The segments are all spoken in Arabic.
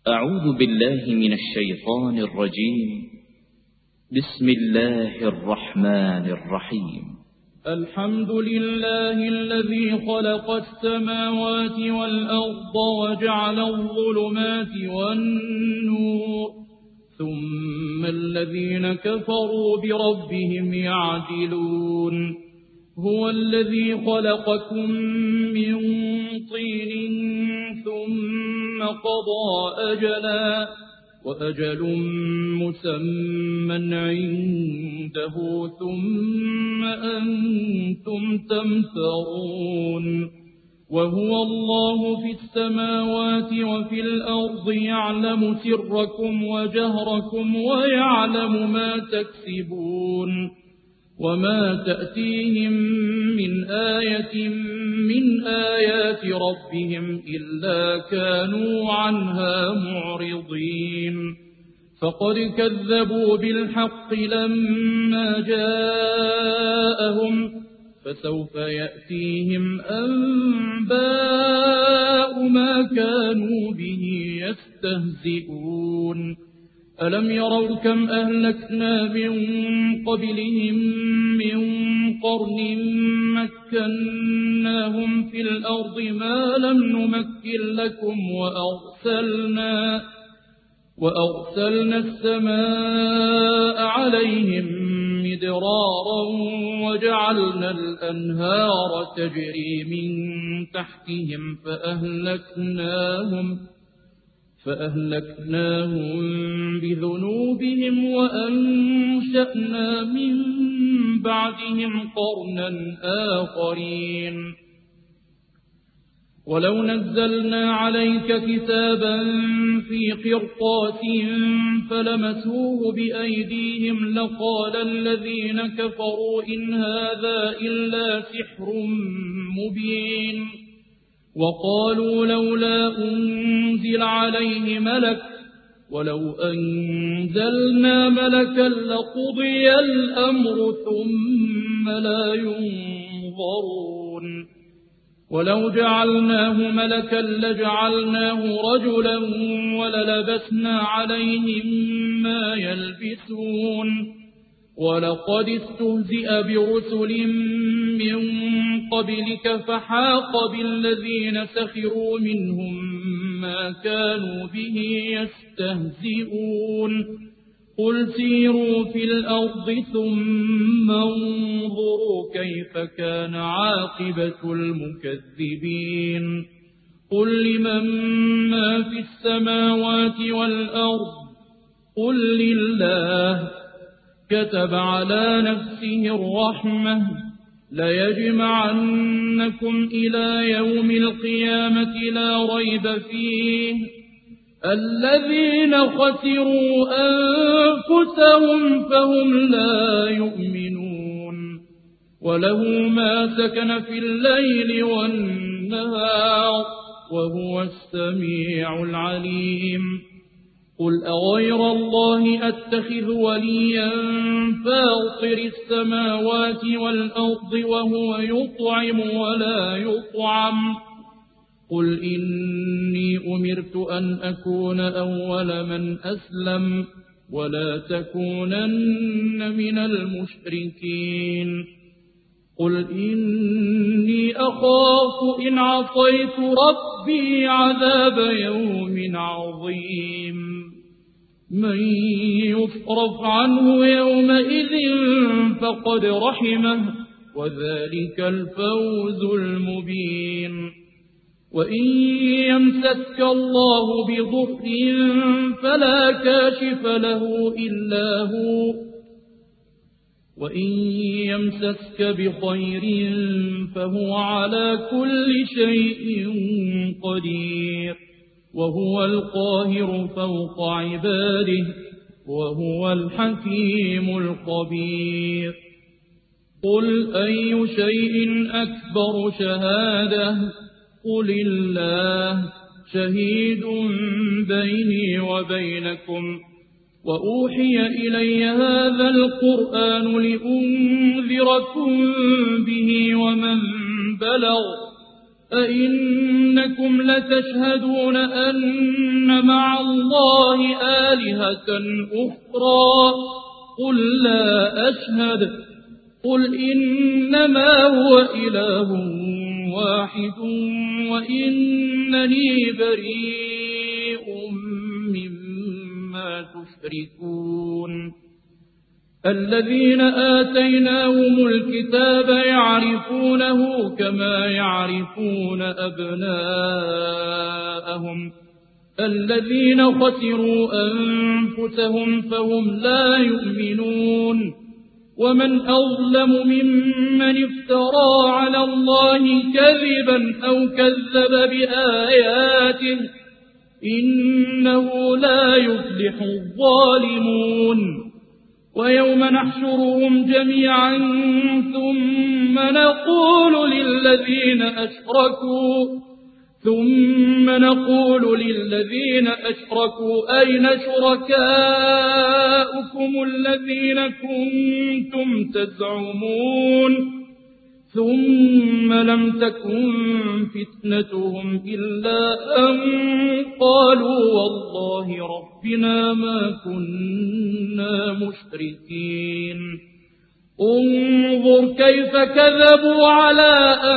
أعوذ بالله من الشيطان الرجيم. بسم الله الرحمن الرحيم. الحمد لله الذي خلق السماوات والأرض وجعل الظلمات والنور، ثم الذين كفروا بربهم يعدلون. هو الذي خلقكم من طين ثم قضى أجلا، وأجل مسمى عنده، ثم أنتم تمترون. وهو الله في السماوات وفي الأرض، يعلم سركم وجهركم ويعلم ما تكسبون. وما تأتيهم من آية من آيات ربهم إلا كانوا عنها معرضين. فقد كذبوا بالحق لما جاءهم، فسوف يأتيهم أنباء ما كانوا به يستهزئون. ألم يروا كم أهلكنا من قبلهم من قرن مكناهم في الأرض ما لم نمكن لكم، وأرسلنا السماء عليهم مدرارا، وجعلنا الأنهار تجري من تحتهم فأهلكناهم بذنوبهم، وأنشأنا من بعدهم قرنا آخرين. ولو نزلنا عليك كتابا في قرطاس فلمسوه بأيديهم لقال الذين كفروا إن هذا إلا سحر مبين. وقالوا لولا أنزل عليه ملك، ولو أنزلنا ملكا لقضي الأمر ثم لا ينظرون. ولو جعلناه ملكا لجعلناه رجلا وللبسنا عليهم ما يلبسون. ولقد استهزئ برسل من قبلك فحاق بالذين سخروا منهم ما كانوا به يستهزئون. قل سيروا في الأرض ثم انظروا كيف كان عاقبة المكذبين. قل لمن ما في السماوات والأرض، قل لله. كتب على نفسه الرحمة ليجمعنكم إلى يوم القيامة لا ريب فيه. الذين خسروا أنفسهم فهم لا يؤمنون. وله ما سكن في الليل والنهار وهو السميع العليم. قل أغير الله أتخذ وليا فاطر السماوات والأرض وهو يطعم ولا يطعم. قل إني أمرت أن أكون أول من أسلم ولا تكونن من المشركين. قل إني أخاف إن عصيت ربي عذاب يوم عظيم. من يصرف عنه يومئذ فقد رحمه، وذلك الفوز المبين. وإن يمسسك الله بضر فلا كاشف له إلا هو، وإن يمسسك بخير فهو على كل شيء قدير. وهو القاهر فوق عباده، وهو الحكيم الخبير. قل أي شيء أكبر شهادة؟ قل الله شهيد بيني وبينكم. وأوحي إلي هذا القرآن لأنذركم به ومن بلغ أئنكم لتشهدون أن مع الله آلهة أخرى قل لا أشهد قل إنما هو إله واحد وإنني بريء مما تشركون الذين آتيناهم الكتاب يعرفونه كما يعرفون أبناءهم الذين خسروا أنفسهم فهم لا يؤمنون ومن أظلم ممن افترى على الله كذبا أو كذب بآياته إنه لا يفلح الظالمون ويوم نحشرهم جميعا ثم نقول للذين أشركوا أين شركاؤكم الذين كنتم تزعمون ثم لم تكن فتنتهم إلا أن قالوا والله ربنا ما كنا مشركين انظر كيف كذبوا على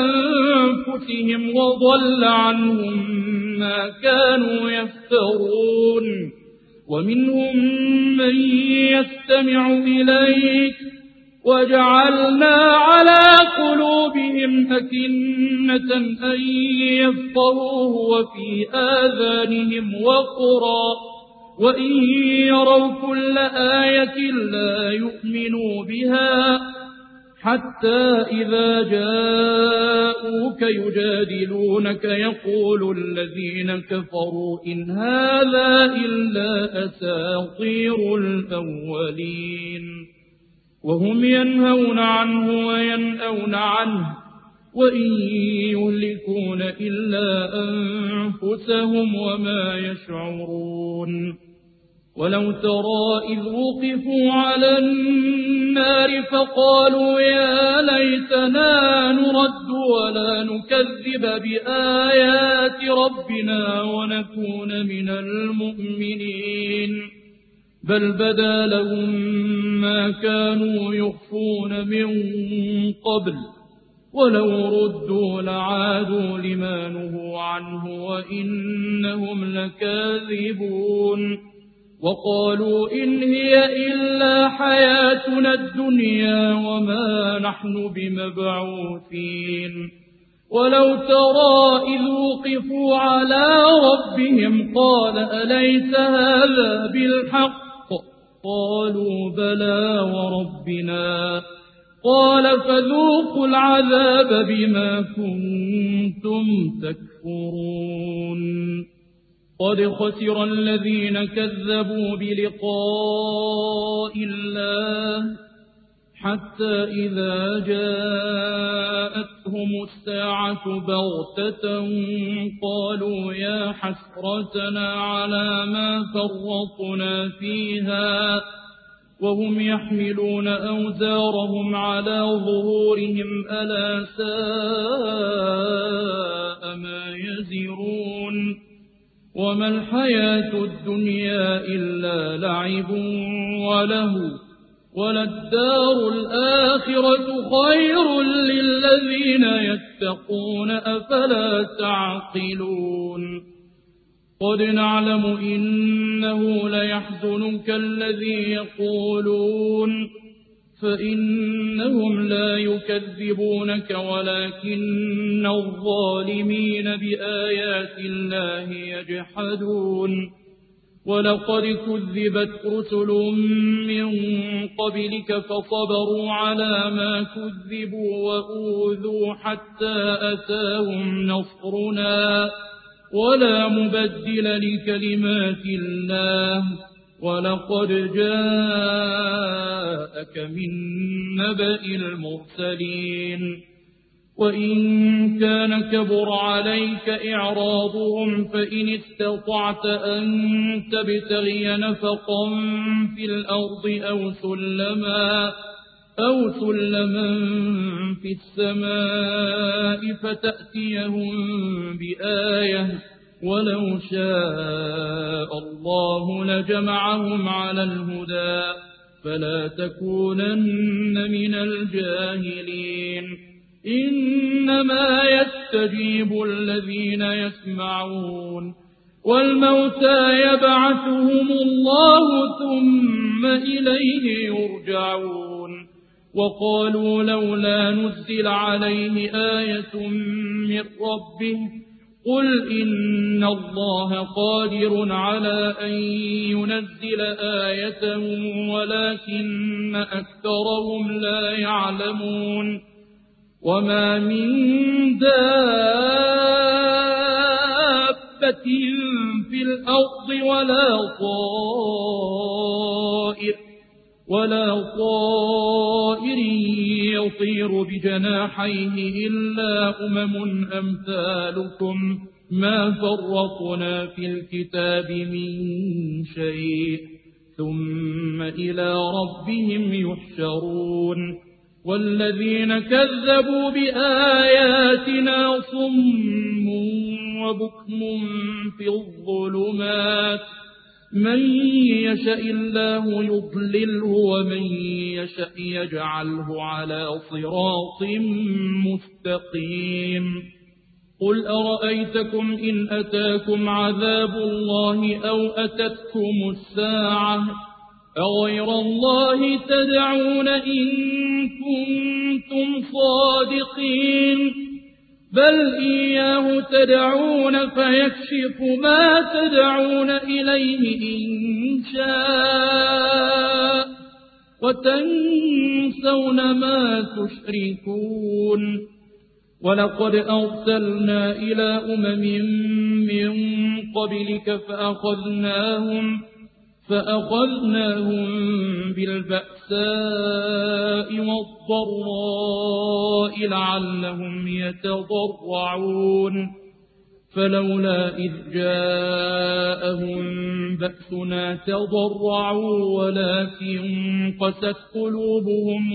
أنفسهم وضل عنهم ما كانوا يفترون ومنهم من يستمع إليك وجعلنا على قلوبهم أكنة أن يفقهوه وفي آذانهم وقرا وإن يروا كل آية لا يؤمنوا بها حتى إذا جاءوك يجادلونك يقول الذين كفروا إن هذا إلا أساطير الأولين وهم ينهون عنه وينأون عنه وإن يهلكون إلا أنفسهم وما يشعرون ولو ترى إذ وقفوا على النار فقالوا يا ليتنا نرد ولا نكذب بآيات ربنا ونكون من المؤمنين بل بدا لهم ما كانوا يخفون من قبل ولو ردوا لعادوا لما نهوا عنه وإنهم لكاذبون وقالوا إن هي إلا حياتنا الدنيا وما نحن بمبعوثين ولو ترى إذ وقفوا على ربهم قال أليس هذا بالحق قالوا بلى وربنا قال فذوقوا العذاب بما كنتم تكفرون قد خسر الذين كذبوا بلقاء الله حتى إذا جاءتهم الساعة بغتة قالوا يا حسرتنا على ما فرطنا فيها وهم يحملون أوزارهم على ظهورهم ألا ساء ما يزرون وما الحياة الدنيا إلا لعب وله وللدار الآخرة خير للذين يتقون أفلا تعقلون قد نعلم إنه ليحزنك الذي يقولون فإنهم لا يكذبونك ولكن الظالمين بآيات الله يجحدون ولقد كذبت رسل من قبلك فصبروا على ما كذبوا وأوذوا حتى أتاهم نصرنا ولا مبدل لكلمات الله ولقد جاءك من نبأ المرسلين وإن كان كبر عليك إعراضهم فإن استطعت أن تبتغي نفقا في الأرض أو سلما في السماء فتأتيهم بآية ولو شاء الله لجمعهم على الهدى فلا تكونن من الجاهلين إنما يستجيب الذين يسمعون والموتى يبعثهم الله ثم إليه يرجعون وقالوا لولا نزل عليه آية من ربه قل إن الله قادر على أن ينزل آية ولكن أكثرهم لا يعلمون وما من دابة في الأرض ولا طائر يطير بجناحيه إلا أمثالكم ما فرطنا في الكتاب من شيء ثم إلى ربهم يحشرون والذين كذبوا بآياتنا صم وبكم في الظلمات من يشاء الله يضلله ومن يشاء يجعله على صراط مستقيم قل أرأيتكم إن أتاكم عذاب الله أو أتتكم الساعة أغير الله تدعون إن كنتم صادقين بل إياه تدعون فيكشف ما تدعون إليه إن شاء وتنسون ما تشركون ولقد أرسلنا إلى من قبلك فأخذناهم بالبأساء والضراء لعلهم يتضرعون فلولا إذ جاءهم بأسنا تضرعوا ولكن قست قلوبهم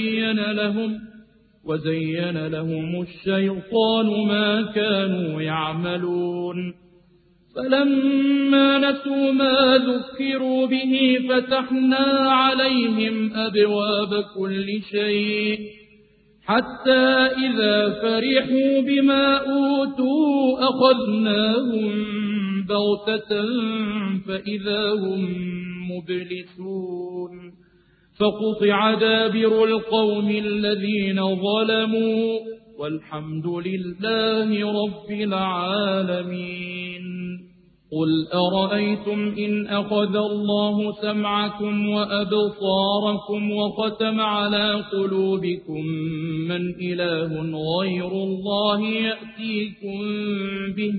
وزين لهم الشيطان ما كانوا يعملون فلما نسوا ما ذكروا به فتحنا عليهم أبواب كل شيء حتى إذا فرحوا بما أوتوا أخذناهم بغتة فإذا هم مبلسون فقطع دابر القوم الذين ظلموا والحمد لله رب العالمين قل أرأيتم إن أخذ الله سمعكم وأبصاركم وختم على قلوبكم من إله غير الله يأتيكم به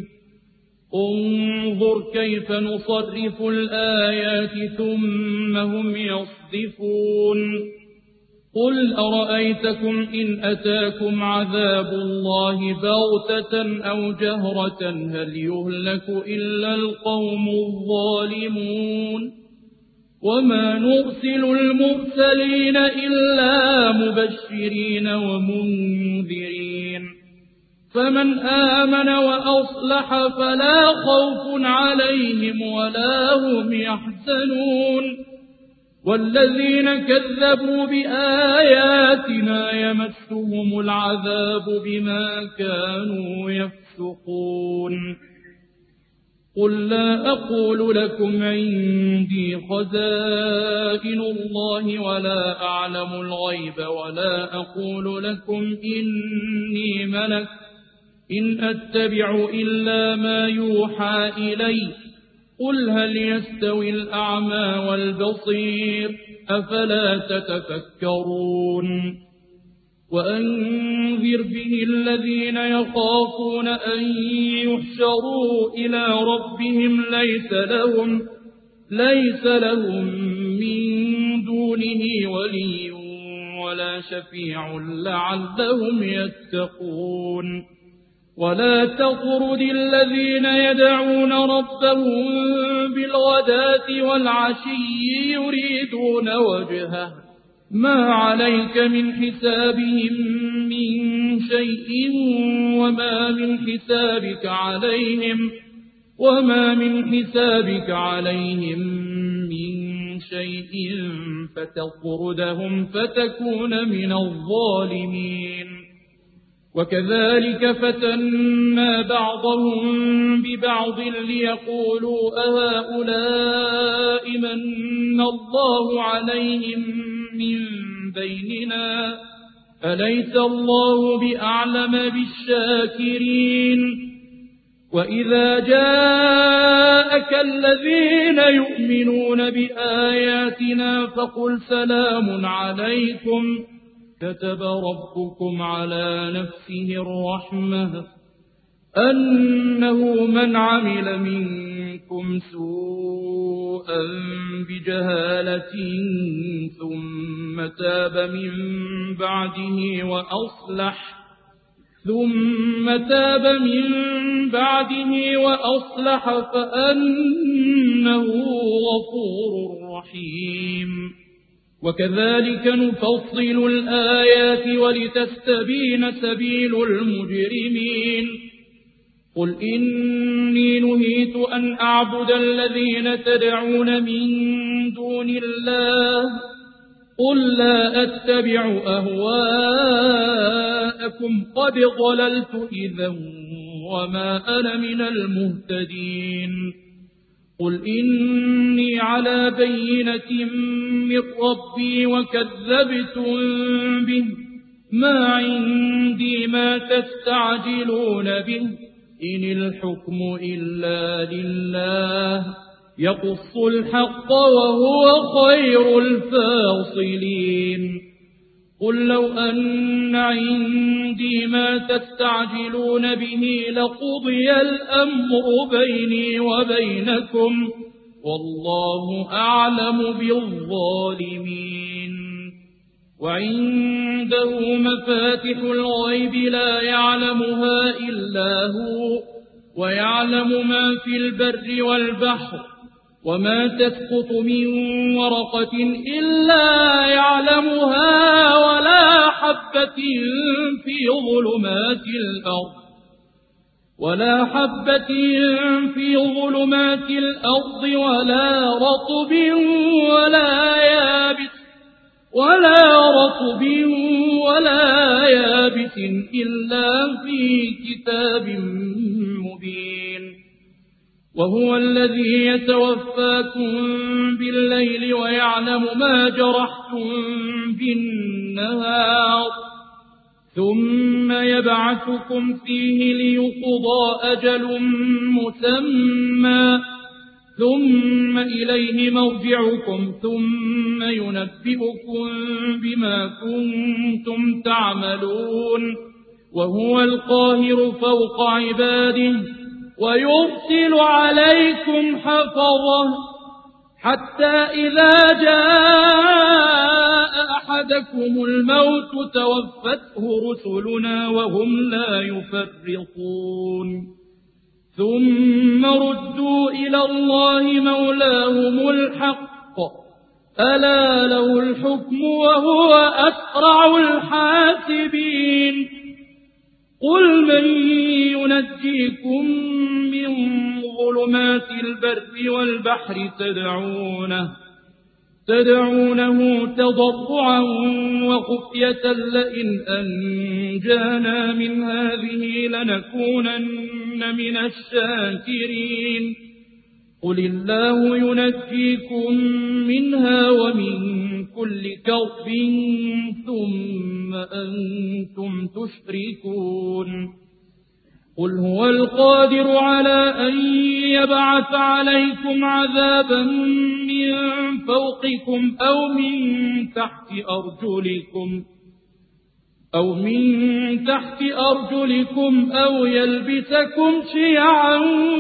انظر كيف نصرف الآيات ثم هم يصدفون قل أرأيتكم إن أتاكم عذاب الله بغتة أو جهرة هل يهلك إلا القوم الظالمون وما نرسل المرسلين إلا مبشرين ومنذرين فمن آمن وأصلح فلا خوف عليهم ولا هم يحزنون والذين كذبوا بآياتنا يمسهم العذاب بما كانوا يفسقون قل لا أقول لكم عندي خزائن الله ولا أعلم الغيب ولا أقول لكم إني ملك إن أتبع إلا ما يوحى إلي قل هل يستوي الأعمى والبصير أفلا تتفكرون وأنذر به الذين يخافون أن يحشروا إلى ربهم ليس لهم من دونه ولي ولا شفيع لعلهم يتقون ولا تطرد الذين يدعون ربهم بالغداة والعشي يريدون وجهه ما عليك من حسابهم من شيء وما من حسابك عليهم من شيء فتطردهم فتكون من الظالمين. وكذلك فتنا بعضهم ببعض ليقولوا أهؤلاء من الله عليهم من بيننا أليس الله بأعلم بالشاكرين. وإذا جاءك الذين يؤمنون بآياتنا فقل سلام عليكم كتب ربكم على نفسه الرحمة أنه من عمل منكم سوءا بجهالة ثم تاب من بعده وأصلح فأنه غفور رحيم. وكذلك نفصل الآيات ولتستبين سبيل المجرمين. قل إني نهيت أن أعبد الذين تدعون من دون الله قل لا أتبع أهواءكم قد ضللت إذا وما أنا من المهتدين. قل إني على بينة من ربي وكذبتم به ما عندي ما تستعجلون به إن الحكم إلا لله يقص الحق وهو خير الفاصلين. قل لو أن عندي ما تستعجلون به لقضي الأمر بيني وبينكم والله أعلم بالظالمين. وعنده مفاتح الغيب لا يعلمها إلا هو ويعلم ما في البر والبحر وما تسقط من ورقة إلا يعلمها ولا حبة في ظلمات الأرض ولا رطب ولا يابس إلا في كتاب مبين. وهو الذي يتوفاكم بالليل ويعلم ما جرحتم بالنهار ثم يبعثكم فيه ليقضى أجل مسمى ثم إليه مرجعكم ثم ينبئكم بما كنتم تعملون. وهو القاهر فوق عباده ويرسل عليكم حفظه حتى إذا جاء أحدكم الموت توفته رسلنا وهم لا يفرطون ثم ردوا إلى الله مولاهم الحق ألا له الحكم وهو أسرع الحاسبين. قل من ينجيكم من ظلمات البر والبحر تدعونه تضرعا وخفية لئن أنجانا من هذه لنكونن من الشاكرين. قل الله ينجيكم منها ومن كل كرب ثم أنتم تشركون. قل هو القادر على أن يبعث عليكم عذابا من فوقكم أو من تحت أرجلكم أو يلبسكم شيعا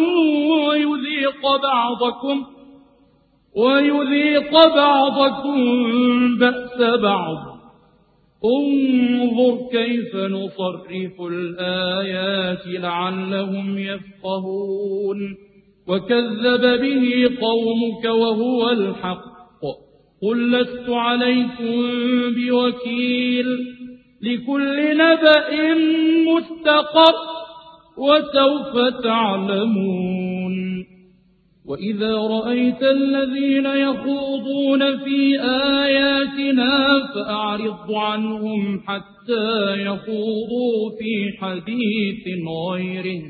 ويذيق بعضكم بأس بعض. انظر كيف نصرف الآيات لعلهم يفقهون. وكذب به قومك وهو الحق قل لست عليكم بوكيل لكل نبأ مستقر وسوف تعلمون وإذا رأيت الذين يخوضون في آياتنا فأعرض عنهم حتى يخوضوا في حديث غيره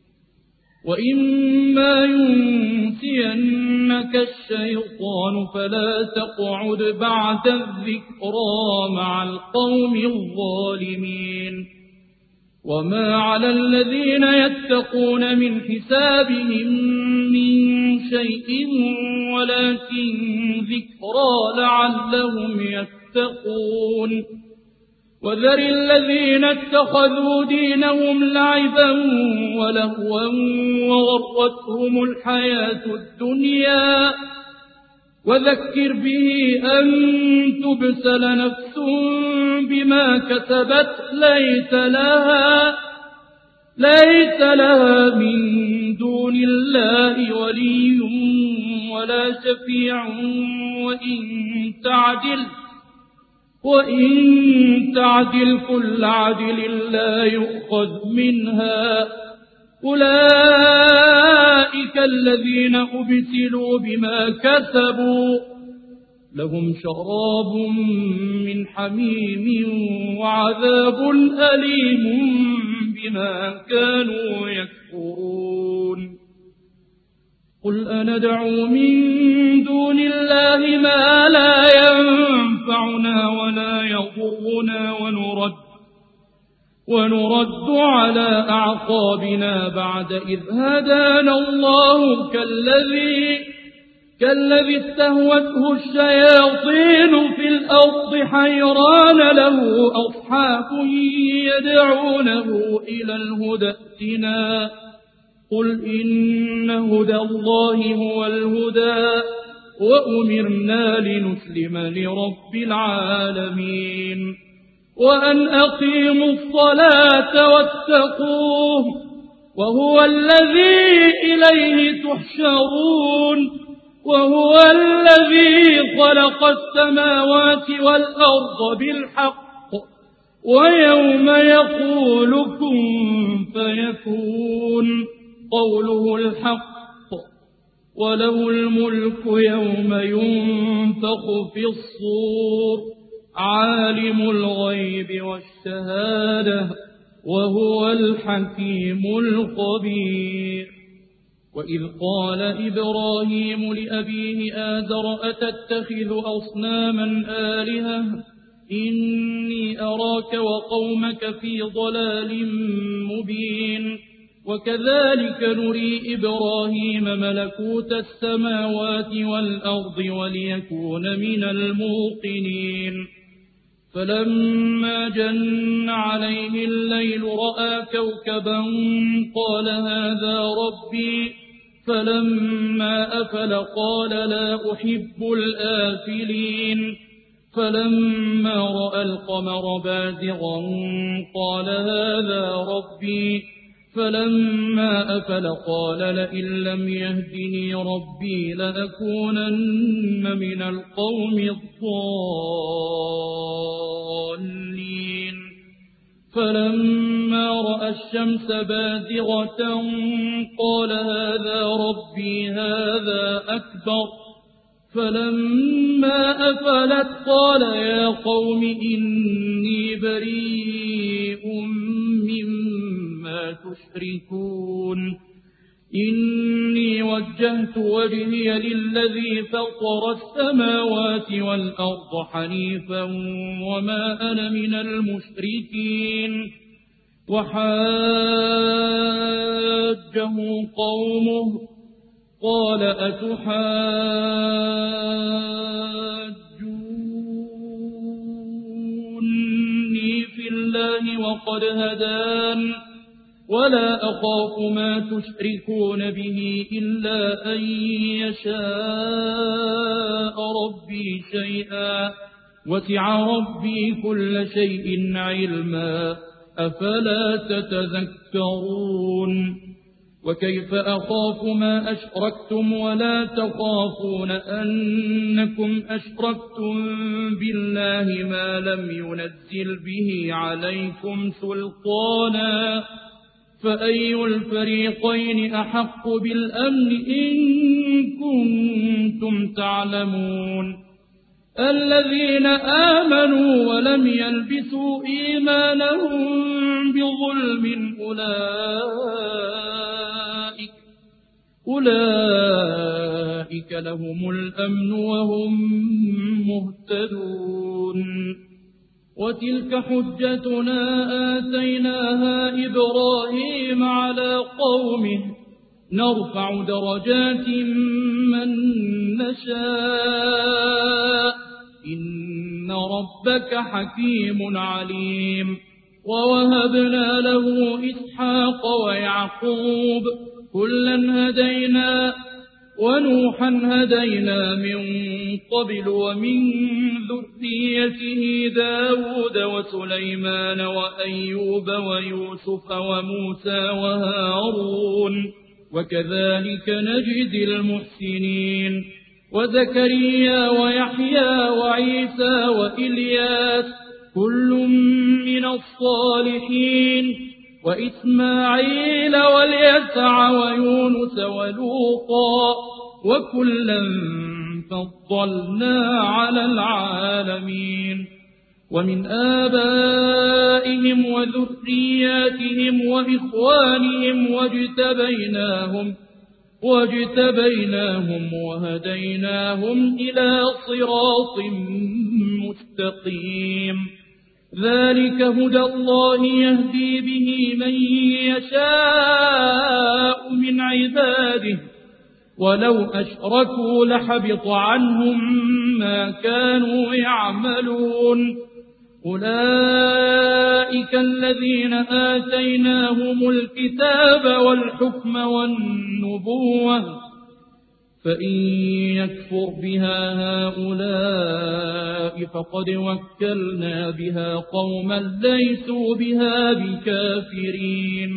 وإما ينسينك الشيطان فلا تقعد بعد الذكرى مع القوم الظالمين وما على الذين يتقون من حسابهم من شيء ولكن ذكرى لعلهم يتقون وذر الذين اتخذوا دينهم لعبا ولهوا وغرتهم الحياة الدنيا وذكر به أن تبسل نفس بما كسبت ليس لها من دون الله ولي ولا شفيع وإن تعدل كل عدل لا يؤخذ منها أولئك الذين أبسلوا بما كسبوا لهم شراب من حميم وعذاب أليم بما كانوا يكفرون قل أندعو من دون الله ما لا ينفعنا ولا يضرنا ونرد على أعقابنا بعد إذ هدانا الله كالذي استهوته الشياطين في الأرض حيران له أصحاب يدعونه إلى الهدى ائتنا قل إن هدى الله هو الهدى وأمرنا لنسلم لرب العالمين وأن أقيموا الصلاة واتقوه وهو الذي إليه تحشرون وهو الذي خلق السماوات والأرض بالحق ويوم يقول كن فيكون قوله الحق وله الملك يوم ينفخ في الصور عالم الغيب والشهادة وهو الحكيم الخبير وإذ قال إبراهيم لأبيه آزر أتتخذ أصناما آلهة إني أراك وقومك في ضلال مبين وكذلك نري إبراهيم ملكوت السماوات والأرض وليكون من الموقنين فلما جن عليه الليل رأى كوكبا قال هذا ربي فلما أفل قال لا أحب الآفلين فلما رأى القمر بازغا قال هذا ربي فلما أفل قال لئن لم يهدني ربي لأكونن من القوم الضالين فلما رأى الشمس بازغة قال هذا ربي هذا أكبر فلما أفلت قال يا قوم إني بريء مما تشركون إني وجهت وجهي للذي فطر السماوات والأرض حنيفا وما أنا من المشركين وحاجه قومه قال أتحاجوني في الله وقد هدان ولا أخاف ما تشركون به إلا أن يشاء ربي شيئا وسع ربي كل شيء علما أفلا تتذكرون وكيف أخاف ما أشركتم ولا تخافون أنكم أشركتم بالله ما لم ينزل به عليكم سلطانا فأي الفريقين أحق بالأمن إن كنتم تعلمون الذين آمنوا ولم يلبسوا إيمانهم بظلم أولئك لهم الأمن وهم مهتدون وتلك حجتنا آتيناها إبراهيم على قومه نرفع درجات من نشاء إن ربك حكيم عليم ووهبنا له إسحاق ويعقوب كلا هدينا ونوحا هدينا من قبل ومن ذريته داود وسليمان وأيوب ويوسف وموسى وهارون وكذلك نجزي المحسنين وزكريا ويحيى وعيسى وإلياس كل من الصالحين وإسماعيل واليسع ويونس ولوطا وكلا فضلنا على العالمين ومن آبائهم وذرياتهم وإخوانهم واجتبيناهم وهديناهم إلى صراط مستقيم ذلك هدى الله يهدي به من يشاء من عباده ولو أشركوا لحبط عنهم ما كانوا يعملون أولئك الذين آتيناهم الكتاب والحكم والنبوة فإن يكفر بها هؤلاء فقد وكلنا بها قوما ليسوا بها بكافرين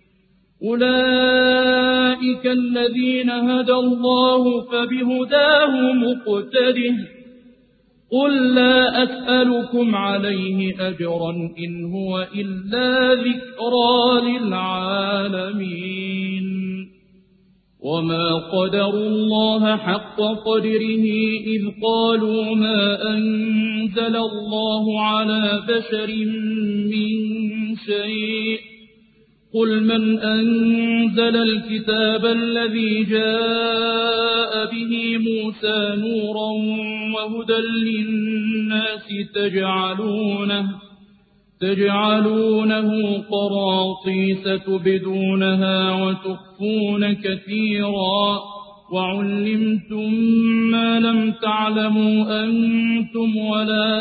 أولئك الذين هدى الله فبهداه مقتده قل لا أسألكم عليه أجرا إن هو إلا ذكرى للعالمين وما قدروا الله حق قدره إذ قالوا ما أنزل الله على بشر من شيء قل من أنزل الكتاب الذي جاء به موسى نورا وهدى للناس تجعلونه قراطيس تبدونها وتخفون كثيرا وعلمتم ما لم تعلموا أنتم ولا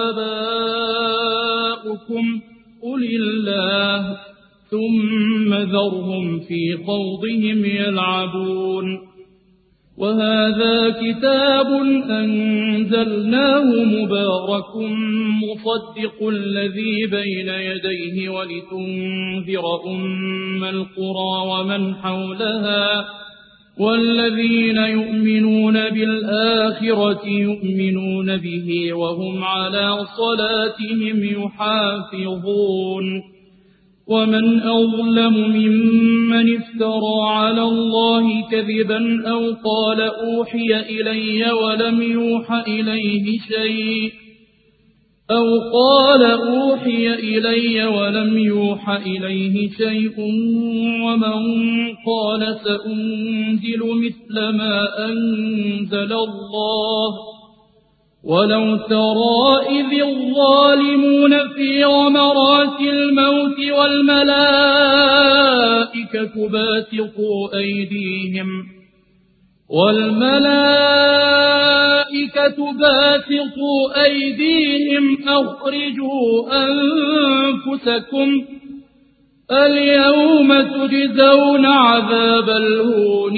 آباؤكم قل الله ثم ذرهم في خوضهم يلعبون وهذا كتاب أنزلناه مبارك مصدق الذي بين يديه ولتنذر أم القرى ومن حولها والذين يؤمنون بالآخرة يؤمنون به وهم على صلاتهم يحافظون ومن أظلم ممن افترى على الله كذبا أو قال أوحي إلي ولم يوحى إليه شيء ومن قال سأنزل مثل ما أنزل الله ولو ترى إذ الظالمون في غمرات الموت والملائكة باسطوا أيديهم أخرجوا أنفسكم اليوم تجزون عذاب الهون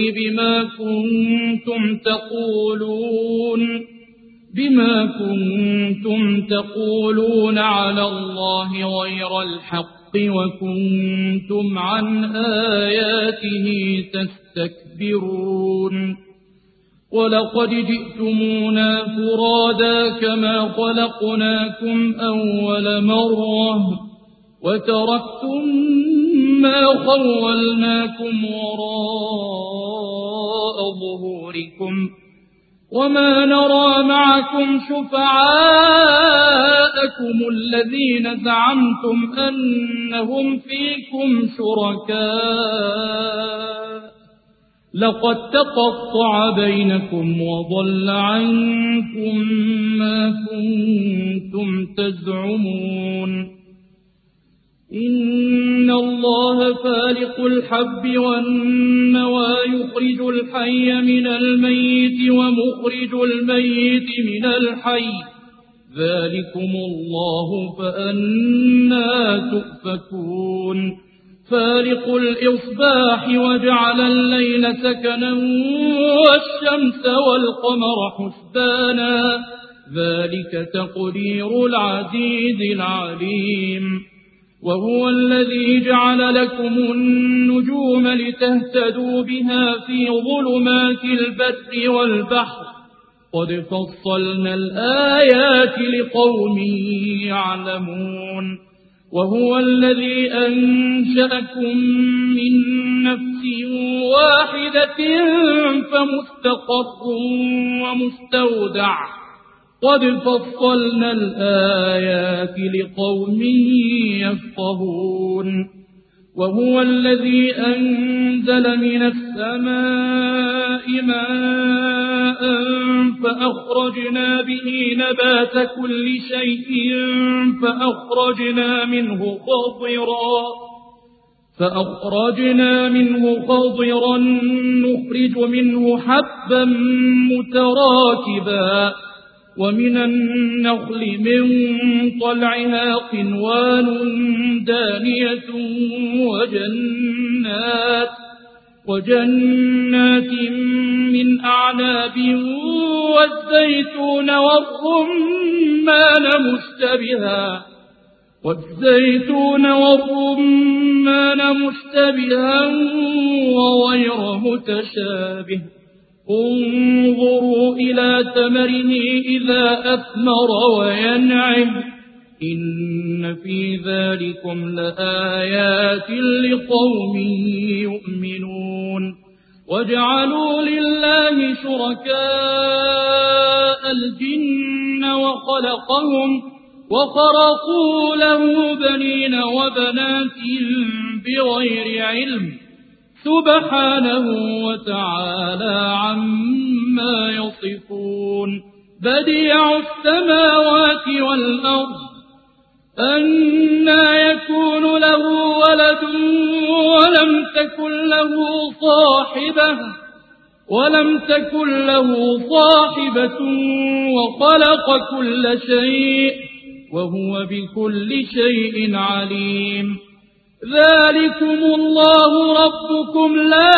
بما كنتم تقولون على الله غير الحق وكنتم عن آياته تستكبرون ولقد جئتمونا فرادا كما خلقناكم أول مرة وتركتم ما خولناكم وراء ظهوركم وما نرى معكم شفعاءكم الذين زعمتم أنهم فيكم شركاء لقد تقطع بينكم وضل عنكم ما كنتم تزعمون إن الله فالق الحب والنوى يخرج الحي من الميت ومخرج الميت من الحي ذلكم الله فأنى تؤفكون فالق الإصباح وجعل الليل سكنا والشمس والقمر حسبانا ذلك تقدير العزيز العليم وهو الذي جعل لكم النجوم لتهتدوا بها في ظلمات البر والبحر قد فصلنا الآيات لقوم يعلمون وهو الذي أنشأكم من نفس واحدة فمستقر ومستودع قد فصلنا الآيات لقوم يفقهون وهو الذي أنزل من السماء ماء فأخرجنا به نبات كل شيء فأخرجنا منه خضرا نخرج منه حبا متراكبا ومن النخل من طلعها قنوان دانية وجنات من أعناب والزيتون والرمان مشتبها وغير متشابه انظروا إلى ثمره إذا أثمر وينعم إن في ذلكم لآيات لقوم يؤمنون وجعلوا لله شركاء الجن وخرقوا له بنين وبنات بغير علم سبحانه وتعالى عما يصفون بديع السماوات والأرض أنى يكون له ولد ولم تكن له صاحبة وخلق كل شيء وهو بكل شيء عليم ذلكم الله ربكم لا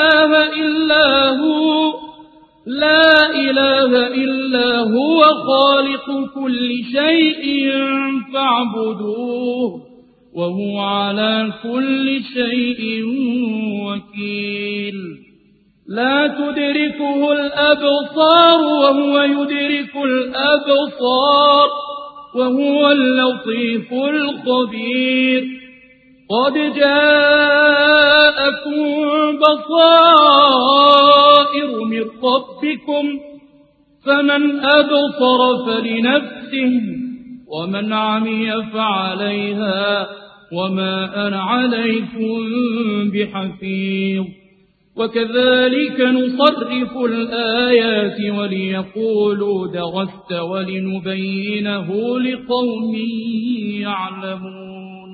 إله إلا هو خالق كل شيء فاعبدوه وهو على كل شيء وكيل لا تدركه الأبصار وهو يدرك الأبصار وهو اللطيف الخبير قد جاءكم بصائر من ربكم فمن أبصر فلنفسه ومن عمي فعليها وما أنا عليكم بحفيظ وكذلك نصرف الآيات وليقولوا درست ولنبينه لقوم يعلمون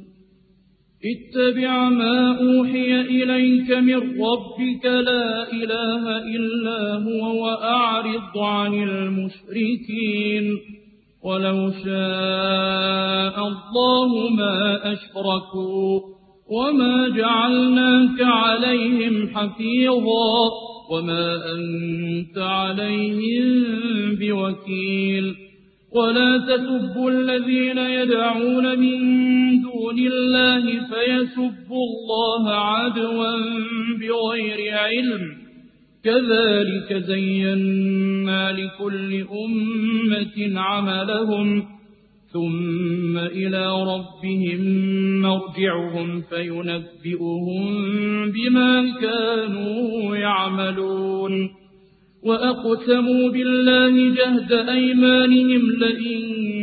اتبع ما أوحي إليك من ربك لا إله إلا هو وأعرض عن المشركين ولو شاء الله ما أشركوا وما جعلناك عليهم حفيظا وما أنت عليهم بوكيل ولا تسبوا الذين يدعون من دون الله فيسبوا الله عدوا بغير علم كذلك زينا لكل أمة عملهم ثم إلى ربهم مرجعهم فينبئهم بما كانوا يعملون وأقسموا بالله جهد أيمانهم لئن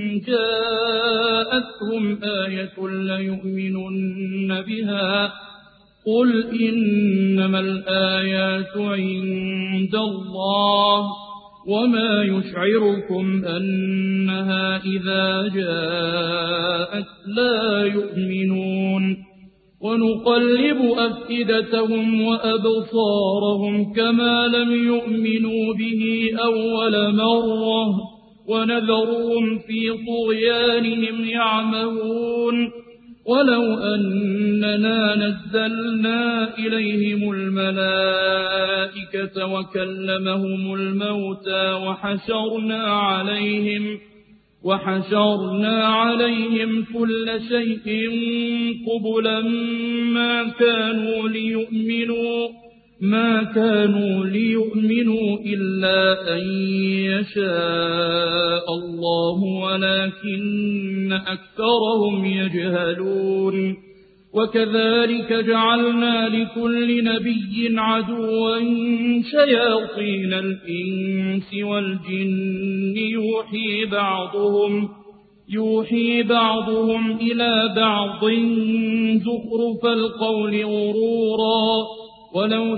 جاءتهم آية ليؤمنن بها قل إنما الآيات عند الله وما يشعركم أنها إذا جاءت لا يؤمنون ونقلب أفئدتهم وأبصارهم كما لم يؤمنوا به أول مرة ونذرهم في طغيانهم يعمهون ولو أننا نزلنا إليهم الملائكة وكلمهم الموتى وحشرنا عليهم كل شيء قبلا ما كانوا ليؤمنوا إلا أن يشاء الله ولكن أكثرهم يجهلون وكذلك جعلنا لكل نبي عدوا شياطين الإنس والجن يوحي بعضهم إلى بعض زخرف القول غرورا ولو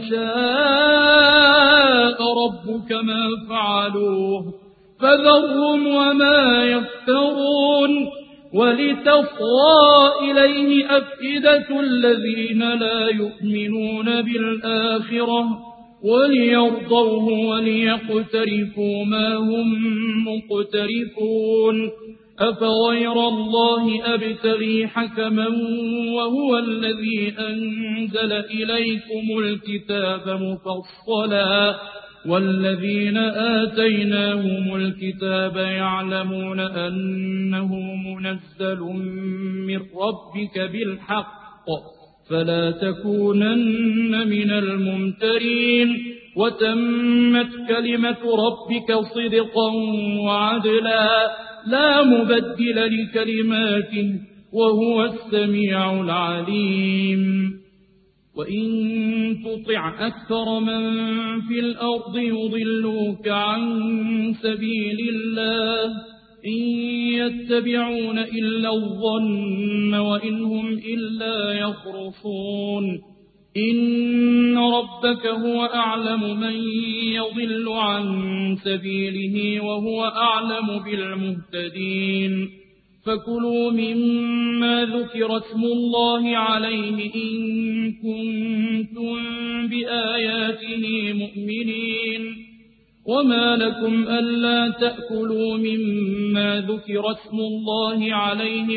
شاء ربك ما فعلوه فذرهم وما يفترون ولتصغى إليه أفئدة الذين لا يؤمنون بالآخرة وليرضوه وليقترفوا ما هم مقترفون أفغير الله أبتغي حكما وهو الذي أنزل إليكم الكتاب مفصلا والذين آتيناهم الكتاب يعلمون أنه منزل من ربك بالحق فلا تكونن من الممترين وتمت كلمة ربك صدقا وعدلا لا مبدل لكلماته وهو السميع العليم وإن تطع أكثر من في الأرض يضلوك عن سبيل الله إن يتبعون إلا الظن وإن هم إلا يخرصون إن ربك هو أعلم من يضل عن سبيله وهو أعلم بالمهتدين فكلوا مما ذكر اسم الله عليه إن كنتم بآياته مؤمنين وما لكم ألا تأكلوا مما ذكر اسم الله عليه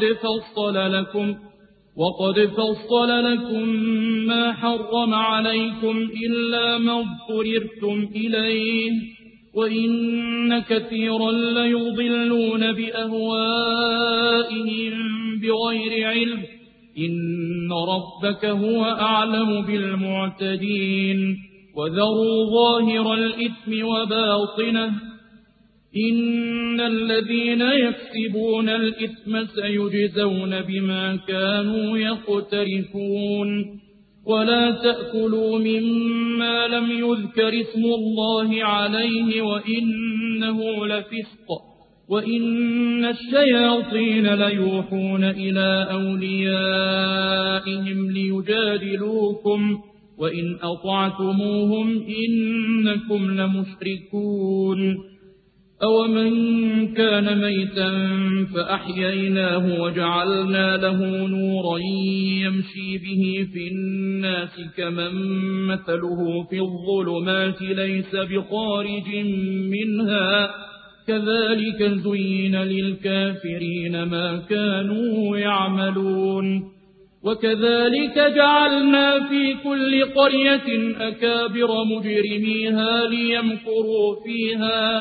وقد فصل لكم ما حرم عليكم إلا ما اضطررتم إليه وإن كثيرا ليضلون بأهوائهم بغير علم إن ربك هو أعلم بالمعتدين وذروا ظاهر الإثم وباطنه إن الذين يكسبون الإثم سيجزون بما كانوا يقترفون ولا تأكلوا مما لم يذكر اسم الله عليه وإنه لفسق وإن الشياطين ليوحون إلى أوليائهم ليجادلوكم وإن أطعتموهم إنكم لمشركون أومن كان ميتا فأحييناه وجعلنا له نورا يمشي به في الناس كمن مثله في الظلمات ليس بخارج منها كذلك زين للكافرين ما كانوا يعملون وكذلك جعلنا في كل قرية أكابر مجرميها ليمكروا فيها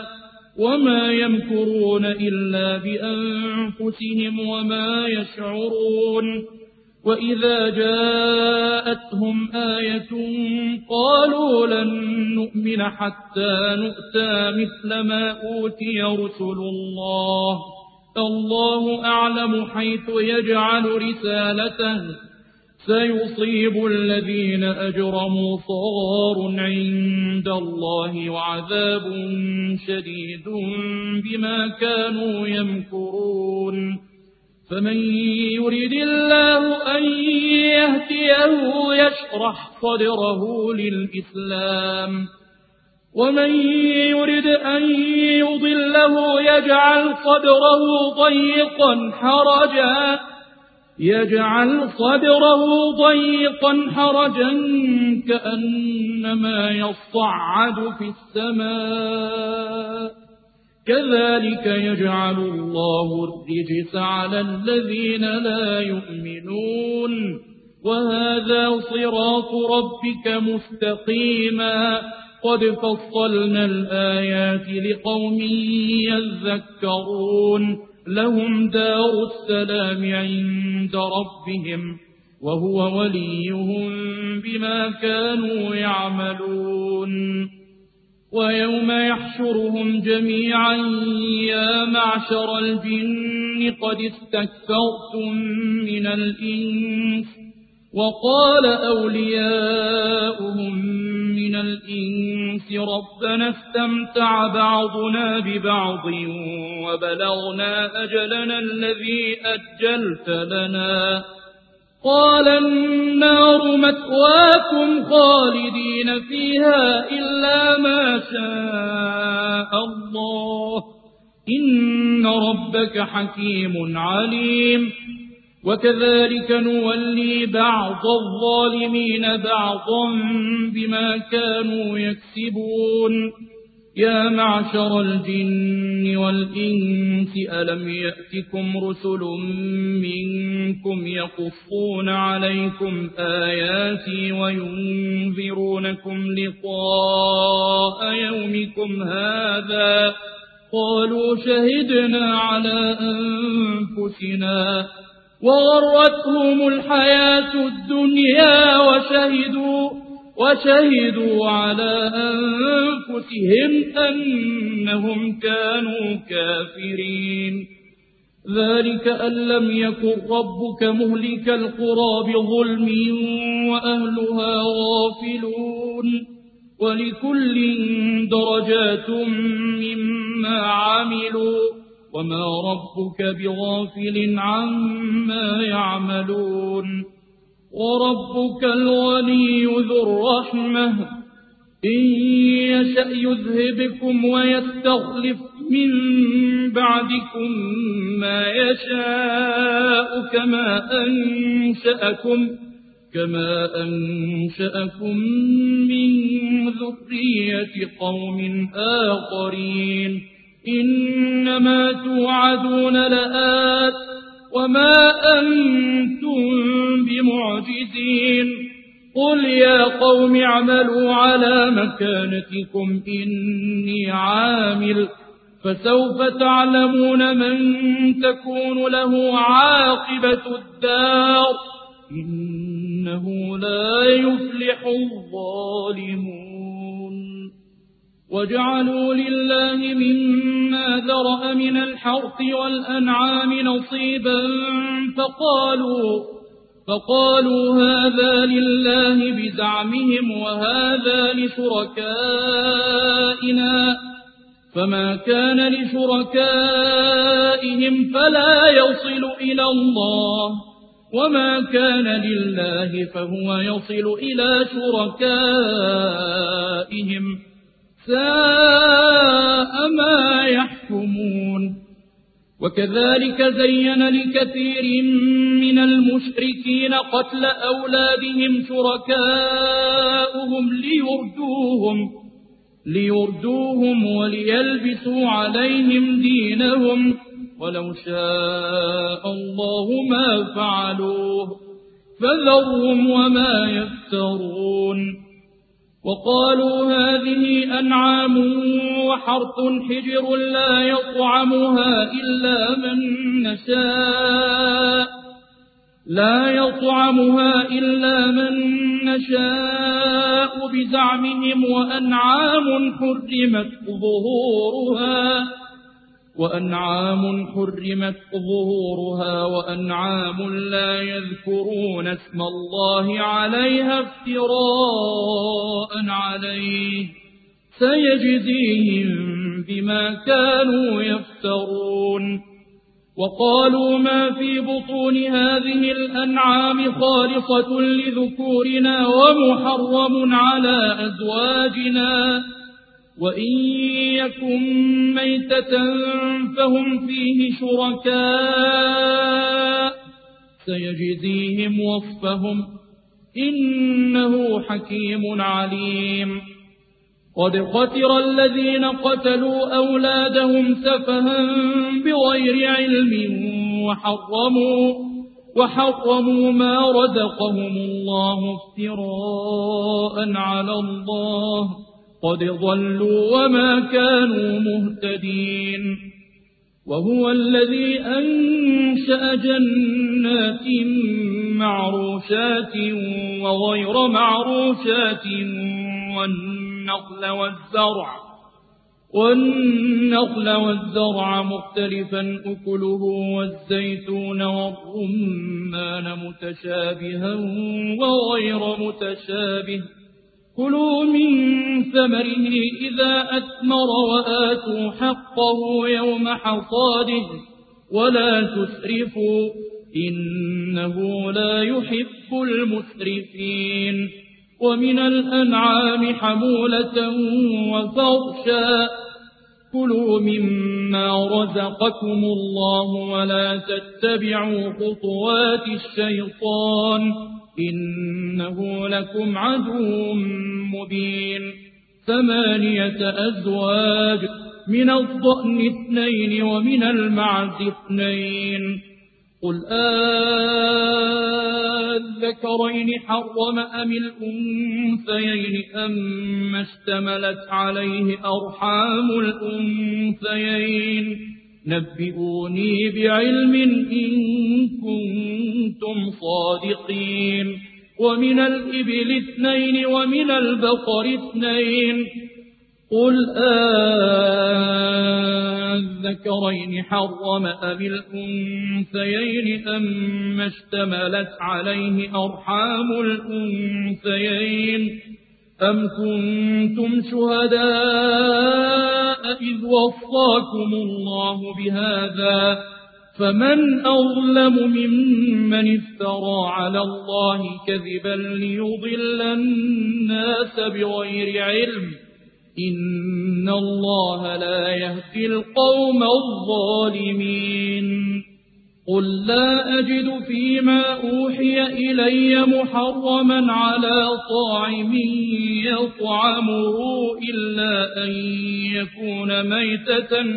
وما يمكرون إلا بأنفسهم وما يشعرون وإذا جاءتهم آية قالوا لن نؤمن حتى نؤتى مثل ما أوتي رسل الله الله أعلم حيث يجعل رسالته سيصيب الذين أجرموا صغار عند الله وعذاب شديد بما كانوا يمكرون فمن يرد الله أن يهديه يشرح صدره للإسلام ومن يرد أن يضله يجعل صدره ضيقا حرجا كأنما يصعد في السماء كذلك يجعل الله الرجس على الذين لا يؤمنون وهذا صراط ربك مستقيما قد فصلنا الآيات لقوم يذكرون لهم دار السلام عند ربهم وهو وليهم بما كانوا يعملون ويوم يحشرهم جميعا يا معشر الجن قد استكثرتم من الإنس وقال أولياؤهم من الإنس ربنا استمتع بعضنا ببعض وبلغنا أجلنا الذي أجلت لنا قال النار مثواكم خالدين فيها إلا ما شاء الله إن ربك حكيم عليم وكذلك نولي بعض الظالمين بعضا بما كانوا يكسبون يا معشر الجن والإنس ألم يأتكم رسل منكم يقصون عليكم آياتي وينذرونكم لقاء يومكم هذا قالوا شهدنا على أنفسنا وغرتهم الحياة الدنيا وشهدوا على أنفسهم أنهم كانوا كافرين ذلك أن لم يكن ربك مهلك القرى بظلم وأهلها غافلون ولكل درجات مما عملوا وما ربك بغافل عما يعملون وربك الغني ذو الرحمة إن يشأ يذهبكم ويستخلف من بعدكم ما يشاء كما أنشأكم من ذرية قوم آخرين إنما توعدون لآت وما أنتم بمعجزين قل يا قوم اعملوا على مكانتكم إني عامل فسوف تعلمون من تكون له عاقبة الدار إنه لا يفلح الظالمون وجعلوا لله مما ذرأ من الحرث والأنعام نصيبا فقالوا هذا لله بزعمهم وهذا لشركائنا فما كان لشركائهم فلا يصل إلى الله وما كان لله فهو يصل إلى شركائهم ساء ما يحكمون وكذلك زين لكثير من المشركين قتل أولادهم شركاؤهم ليردوهم وليلبسوا عليهم دينهم ولو شاء الله ما فعلوه فذرهم وما يفترون وقالوا هذه أنعام وحرث حجر لا يطعمها إلا من نشاء بزعمهم وأنعام حرمت ظهورها وأنعام لا يذكرون اسم الله عليها افتراء عليه سيجزيهم بما كانوا يفترون. وقالوا ما في بطون هذه الأنعام خالصة لذكورنا ومحرم على أزواجنا وإن يكن ميتة فهم فيه شركاء سيجزيهم وصفهم إنه حكيم عليم. قد خسر الذين قتلوا أولادهم سفها بغير علم وحرموا ما رزقهم الله افتراء على الله قد ضلوا وما كانوا مهتدين. وهو الذي أنشأ جنات معروشات وغير معروشات والنخل والزرع مختلفا أكله والزيتون والرمان متشابها وغير متشابه كلوا من ثمره إذا أثمر وآتوا حقه يوم حصاده ولا تسرفوا إنه لا يحب المسرفين. ومن الأنعام حمولة وفرشا كلوا مما رزقكم الله ولا تتبعوا خطوات الشيطان إنه لكم عدو مبين. 8 أزواج من الضأن 2 ومن المعز 2 قل الذكرين حرم أم الأنثيين أما اشتملت عليه أرحام الأنثيين نبئوني بعلم إن كنتم صادقين. ومن الإبل 2 ومن البقر 2 قل الذكرين حرم أم الأنثيين أما اشتملت عليه أرحام الأنثيين أم كنتم شهداء إذ وصاكم الله بهذا فمن أظلم ممن افترى على الله كذبا ليضل الناس بغير علم إن الله لا يهدي القوم الظالمين. قل لا أجد فيما أوحي إلي محرما على طاعم يطعمه إلا أن يكون ميتة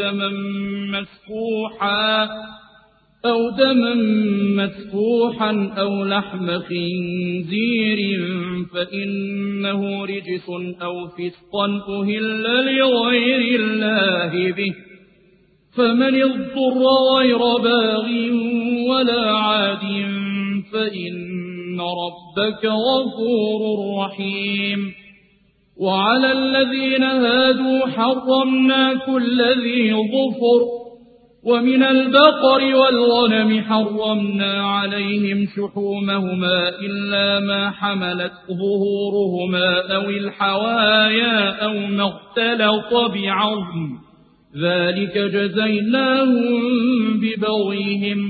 أو دما مسفوحا أو لحم خنزير فإنه رجس أو فسقا أهل لغير الله به فمن اضطر غير باغ ولا عاد فإن ربك غفور رحيم. وعلى الذين هادوا حرمنا كل ذي ظفر ومن البقر والغنم حرمنا عليهم شحومهما إلا ما حملت ظهورهما أو الحوايا أو ما اختلط بعظم ذلك جزيناهم ببغيهم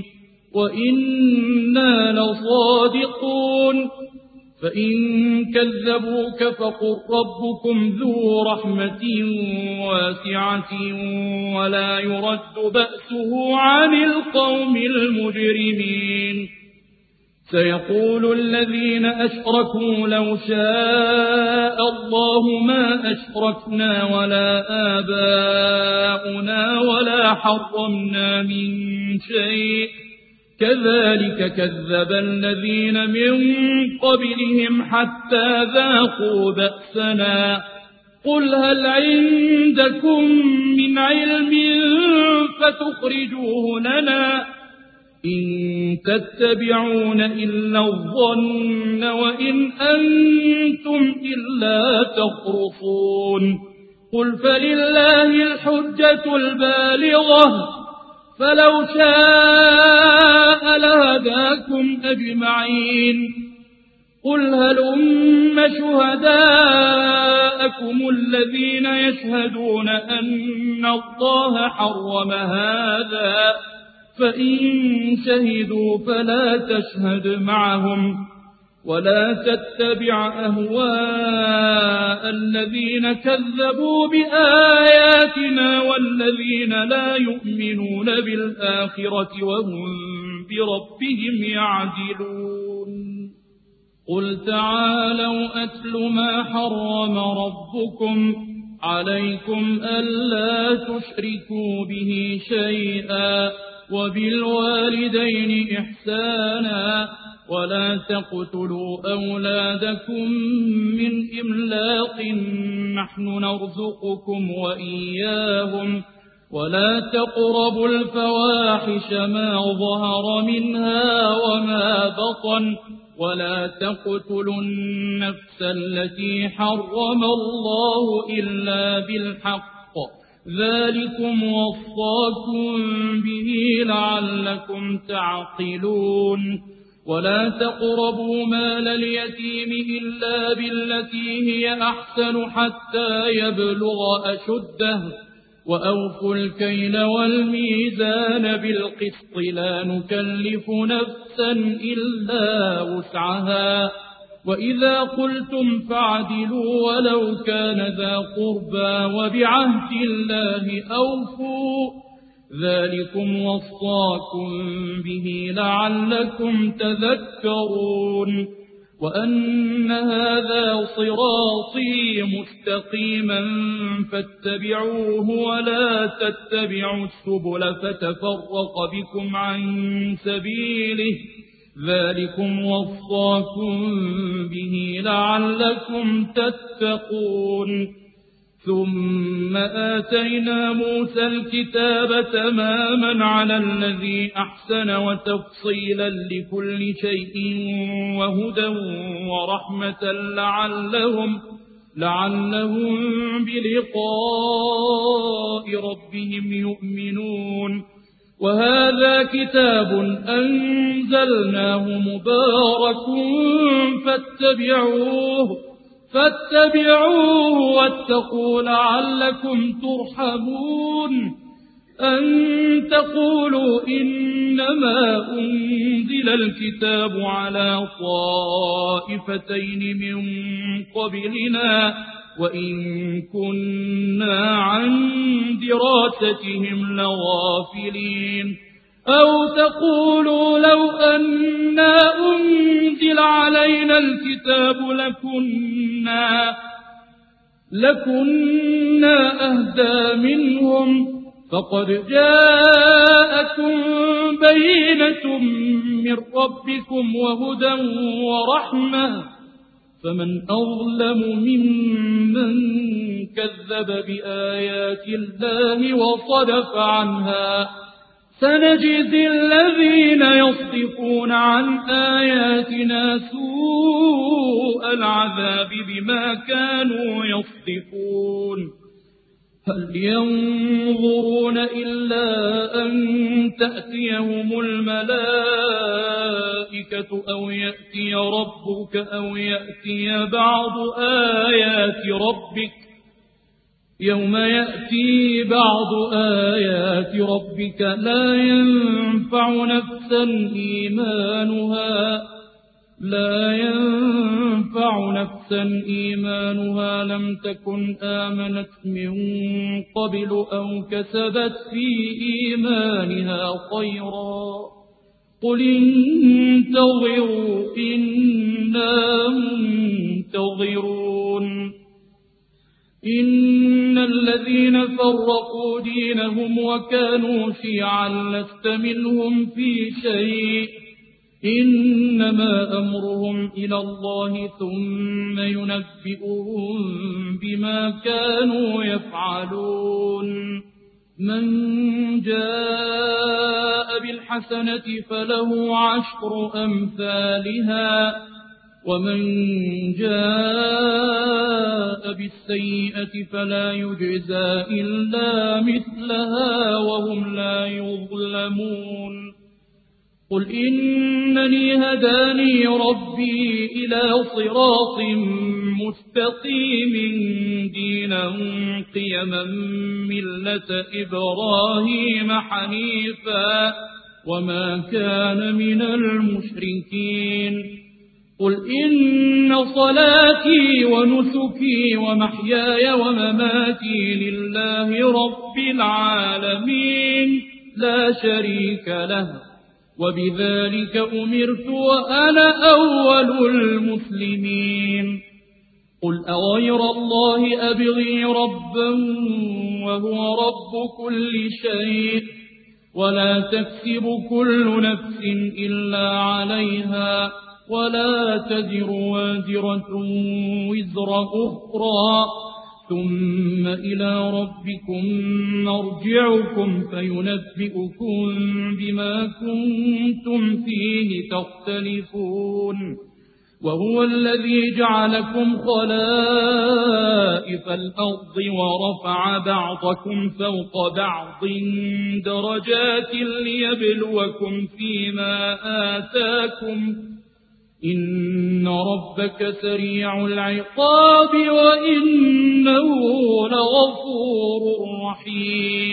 وإنا لصادقون. فإن كذبوك فقل ربكم ذو رحمة واسعة ولا يرد بأسه عن القوم المجرمين. سيقول الذين أشركوا لو شاء الله ما أشركنا ولا آباؤنا ولا حرمنا من شيء كذلك كذب الذين من قبلهم حتى ذاقوا بأسنا قل هل عندكم من علم فتخرجوه لنا إن تتبعون إلا الظن وإن أنتم إلا تخرصون قل فلله الحجة البالغة فلو شاء لهداكم أجمعين قل هلم شهداءكم الذين يشهدون أن الله حرم هذا فإن شهدوا فلا تشهد معهم ولا تتبع أهواء الذين كذبوا بآياتنا والذين لا يؤمنون بالآخرة وهم بربهم يعدلون قل تعالوا أتل ما حرم ربكم عليكم ألا تشركوا به شيئا وبالوالدين إحسانا ولا تقتلوا أولادكم من إملاق نحن نرزقكم وإياهم ولا تقربوا الفواحش ما ظهر منها وما بطن ولا تقتلوا النفس التي حرم الله إلا بالحق ذلكم وصاكم به لعلكم تعقلون ولا تقربوا مال اليتيم إلا بالتي هي أحسن حتى يبلغ أشده وأوفوا الكيل والميزان بالقسط لا نكلف نفسا إلا وسعها وإذا قلتم فاعدلوا ولو كان ذا قربى وبعهد الله أوفوا ذلكم وصاكم به لعلكم تذكرون وأن هذا صراطي مستقيما فاتبعوه ولا تتبعوا السبل فتفرق بكم عن سبيله ذلكم وصاكم به لعلكم تتقون ثم آتينا موسى الكتاب تماما على الذي أحسن وتفصيلا لكل شيء وهدى ورحمة لعلهم بلقاء ربهم يؤمنون وهذا كتاب أنزلناه مبارك فاتبعوه واتقوا لعلكم ترحمون أن تقولوا إنما أنزل الكتاب على طائفتين من قبلنا وإن كنا عن دراستهم لغافلين أو تقولوا لو أنا أنزل علينا الكتاب لكنا أهدى منهم فقد جاءكم بينة من ربكم وهدى ورحمة فمن أظلم ممن كذب بآيات الله وصدف عنها سنجزي الذين يصدفون عن آياتنا سوء العذاب بما كانوا يصدفون هل ينظرون إلا أن تأتيهم الملائكة أو يأتي ربك أو يأتي بعض آيات ربك يوم يأتي بعض آيات ربك لا ينفع نفسا إيمانها لم تكن آمنت من قبل أو كسبت في إيمانها خيرا قل انتظروا إنا منتظرون إن الذين فرقوا دينهم وكانوا شيعا لست منهم في شيء إنما أمرهم إلى الله ثم ينبئهم بما كانوا يفعلون من جاء بالحسنة فله 10 أمثالها ومن جاء بالسيئة فلا يجزى إلا مثلها وهم لا يظلمون قل إنني هداني ربي إلى صراط مستقيم دينا قيما ملة إبراهيم حنيفا وما كان من المشركين قل إن صلاتي ونسكي ومحياي ومماتي لله رب العالمين لا شريك له وبذلك أمرت وأنا أول المسلمين قل أغير الله أبغي ربا وهو رب كل شيء ولا تكسب كل نفس إلا عليها ولا تزر وازرة وزر أخرى ثم إلى ربكم مرجعكم فينبئكم بما كنتم فيه تختلفون وهو الذي جعلكم خلائف الأرض ورفع بعضكم فوق بعض درجات ليبلوكم فيما آتاكم إن ربك سريع العقاب وإنه لغفور رحيم